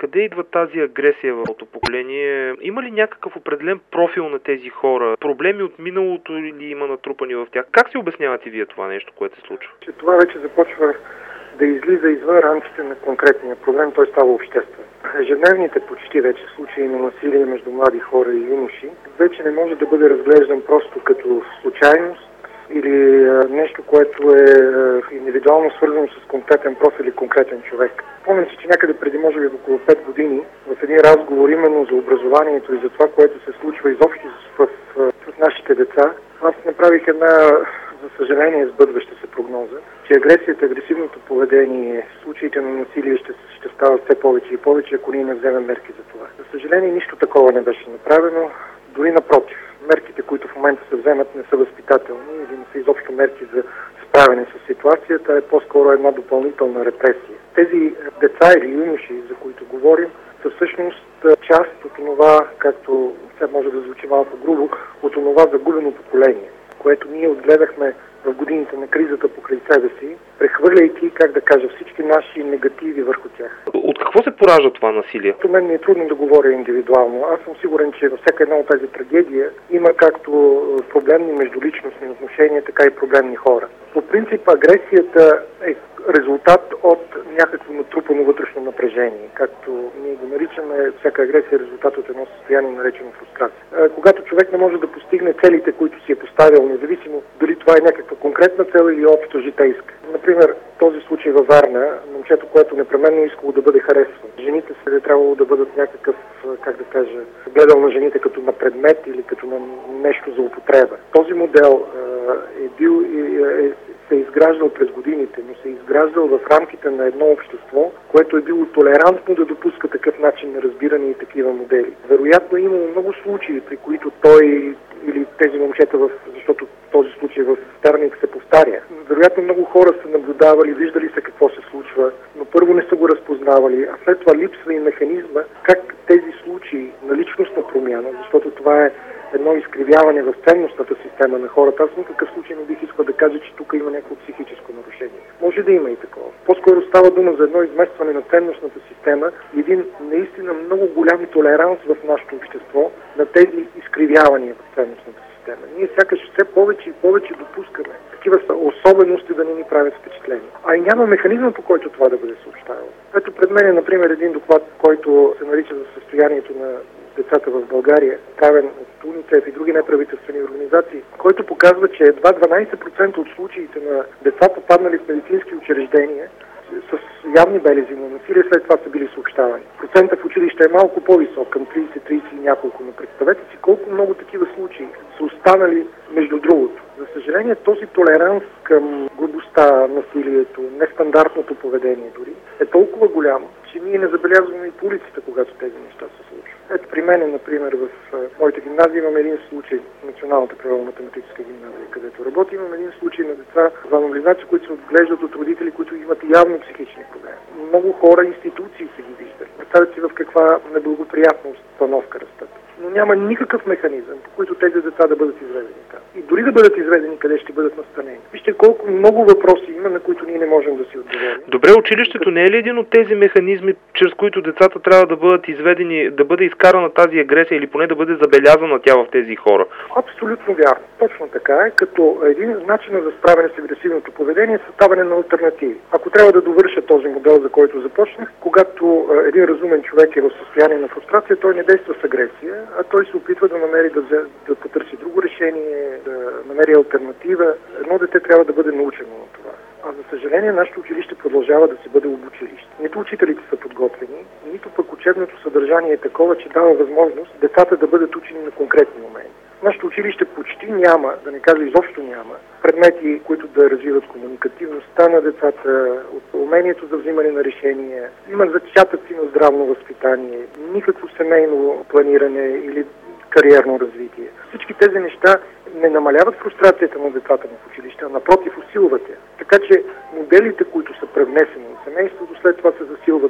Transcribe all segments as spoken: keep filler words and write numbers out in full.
Откъде идва тази агресия в новото поколение? Има ли някакъв определен профил на тези хора? Проблеми от миналото или има натрупани в тях? Как си обяснявате вие това нещо, което се случва? Че това вече започва да излиза извън рамките на конкретния проблем, той става обществен. Ежедневните почти вече случаи на насилие между млади хора и юноши вече не може да бъде разглеждан просто като случайност или нещо, което е индивидуално свързано с конкретен профил или конкретен човек. Помня си, че някъде преди може би около пет години в един разговор именно за образованието и за това, което се случва изобщо в, в, в нашите деца, аз направих една, за съжаление, сбъдваща се прогноза, че агресията, агресивното поведение, случаите на насилие ще, ще стават все повече и повече, ако ние не вземем мерки за това. За съжаление, нищо такова не беше направено, дори напротив. Мерките, които в момента се вземат, не са възпитателни или не са изобщо мерки за справяне с ситуацията, е по-скоро една допълнителна репресия. Тези деца или юноши, за които говорим, са всъщност част от това, както сега може да звучи малко грубо, от това загубено поколение, което ние отгледахме в годините на кризата покрай себе си, прехвърляйки, как да кажа, всички наши негативи върху тях. От какво се поражда това насилие? За мен ми е трудно да говоря индивидуално. Аз съм сигурен, че във всяка една от тази трагедия има както проблемни междуличностни отношения, така и проблемни хора. По принцип агресията е резултат от някакво натрупано вътрешно напрежение. Както ние го наричаме, всяка агресия е резултат от едно състояние, наречено фрустрация. Когато човек не може да постигне целите, които си е поставил, независимо дали това е някаква конкретна цел или общо житейска. Например, този случай във Варна, момчето, което непременно искало да бъде харесвано. Жените се трябвало да бъдат някакъв, как да кажа, гледал на жените като на предмет или като на нещо за употреба. Този модел е бил и е, се е изграждал през годините, но се е изграждал в рамките на едно общество, което е било толерантно да допуска такъв начин на разбиране и такива модели. Вероятно е имало много случаи, при които той или тези момчета, в, защото този случай в Перник се повтаря. Вероятно много хора са наблюдавали, виждали се какво се случва, но първо не са го разпознавали, а след това липсва и механизма как тези случаи на личностна промяна, защото това е едно изкривяване в ценностната система на хората. Аз в никакъв случай не бих искал да кажа, че тук има някакво психическо нарушение. Може да има и такова. По-скоро става дума за едно изместване на ценностната система и един наистина много голям толеранс в нашето общество на тези изкривявания в ценностната система. Ние сякаш все повече и повече допускаме такива особености да не ни правят впечатление. А и няма механизъм, по който това да бъде съобщавано. Ето пред мен е, например, един доклад, който се нарича за състоянието на децата в България, правен от УНИЦЕФ и други неправителствени организации, който показва, че едва дванадесет процента от случаите на деца, попаднали в медицински учреждения с явни белези на насилие, след това са били съобщавани. Процента в училище е малко по-висок, към тридесет тридесет и няколко, но представете си колко много такива случаи са останали между другото. За съжаление, този толеранс към грубостта, насилието, нестандартното поведение дори е толкова голям, че ние не забелязваме и по улиците, когато тези неща се случват. Ето при мен, например, в моята гимназия имам един случай, Националната природно-математическа гимназия, където работи, имам един случай на деца, дваноблизнаци, които се отглеждат от родители, които имат явно психични проблеми. Много хора, институции са ги виждали. Представят си в каква неблагоприятна установка растат. Но няма никакъв механизъм, по който тези деца да бъдат изведени там. И дори да бъдат изведени, къде ще бъдат настанени. Вижте колко много въпроси има, на които ние не можем да си отговорим. Добре, училището не е ли един от тези механизми, чрез които децата трябва да бъдат изведени, да бъде изкарана тази агресия или поне да бъде забелязана тя в тези хора? Абсолютно вярно. Точно така е, като един начин за справяне с агресивното поведение е съставяне на алтернативи. Ако трябва да довърша този модел, за който започнах, когато един разумен човек е в състояние на фрустрация, той не действа с агресия, а той се опитва да намери да, взе, да потърси друго решение, да намери алтернатива. Едно дете трябва да бъде научено на това. А за съжаление, нашето училище продължава да си бъде обучилище. Нито учителите са подготвени, нито пък учебното съдържание е такова, че дава възможност децата да бъдат учени на конкретни моменти. Нашето училище почти няма, да не кажа изобщо няма, предмети, които да развиват комуникативността на децата, умението за взимане на решения. Има зачатъци на здравно възпитание, никакво семейно планиране или кариерно развитие. Всички тези неща не намаляват фрустрацията на децата в училище, а напротив усилват я. Така че моделите, които са превнесени от семейството, след това се засилват в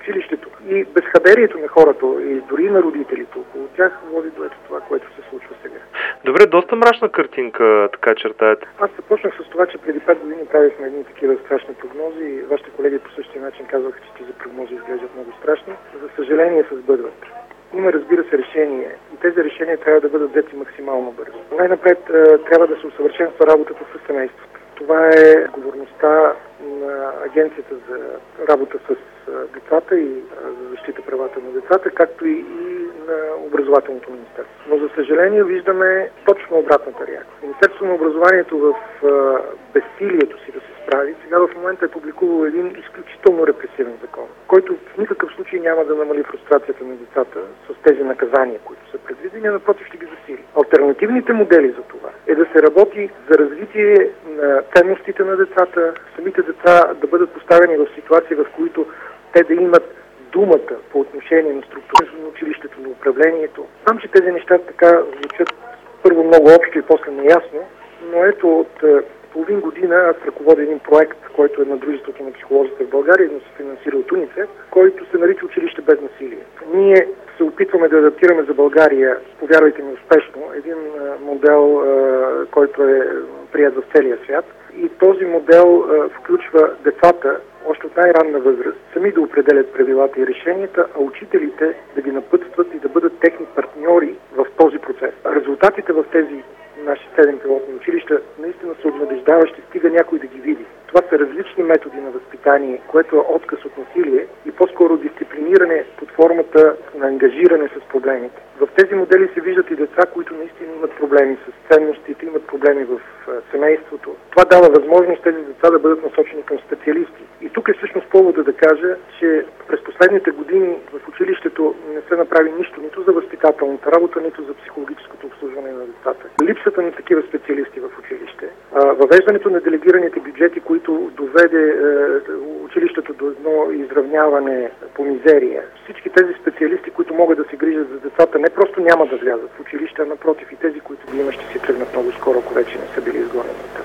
училището и безхаберието на хората и дори на родителите около тях води до ето това, което се случва сега. Добре, доста мрачна картинка така чертаете. Аз започнах с това, че преди пет години правихме едни такива страшни прогнози и вашите колеги по същия начин казваха, че тези прогнози изглеждат много страшни. За съжаление се сбъдват. Има, разбира се, решение и тези решения трябва да бъдат взети максимално бързо. Най-напред трябва да се усъвършенства работата с семейството. Това е отговорността на Агенцията за работа с децата и за защита правата на децата, както и на образователното министерство. Но за съжаление виждаме точно обратната реакция. Министерството на образованието в безсилието си да се справи, сега в момента е публикувал един изключително репресивен закон, който в никакъв случай няма да намали фрустрацията на децата с тези наказания, които са предвидени, а напротив ще ги засили. Алтернативните модели за това е да се работи за развитие на ценностите на децата, самите деца да бъдат поставени в ситуации, в които те да имат думата по отношение на структурата на училището, на управлението. Знам, че тези неща така звучат първо много общо и после неясно, но ето от половин година аз ръководя един проект, който е на Дружеството на психолозите в България, но се финансира от УНИЦЕФ, който се нарича Училище без насилие. Ние се опитваме да адаптираме за България, повярвайте ми успешно, един модел, който е прият в целия свят. И този модел включва децата още от най-ранна възраст сами да определят правилата и решенията, а учителите да ги напътстват и да бъдат техни партньори в този процес. Резултатите в тези наши седем пилотни училища наистина са обнадеждаващи, стига някой да ги види. Това са различни методи на възпитание, което е отказ от насилие и по-скоро дисциплиниране под формата на ангажиране с проблемите. В тези модели се виждат и деца, които наистина имат проблеми с ценностите, имат проблеми в семейството. Това дава възможност тези деца да бъдат насочени към специалисти. И тук е всъщност повода да кажа, че през последните години в училището не се направи нищо нито за възпитателната работа, нито за психологическото обслужване на децата. Липсата на такива специалисти в училище, въвеждането на делегираните бюджети, които доведе училището до едно изравняване по мизерия. Всички тези специалисти, които могат да се грижат за децата, не просто няма да влязат в училище, а напротив и тези, които ги има, ще си тръгнат много скоро, ако вече не са били изгонени.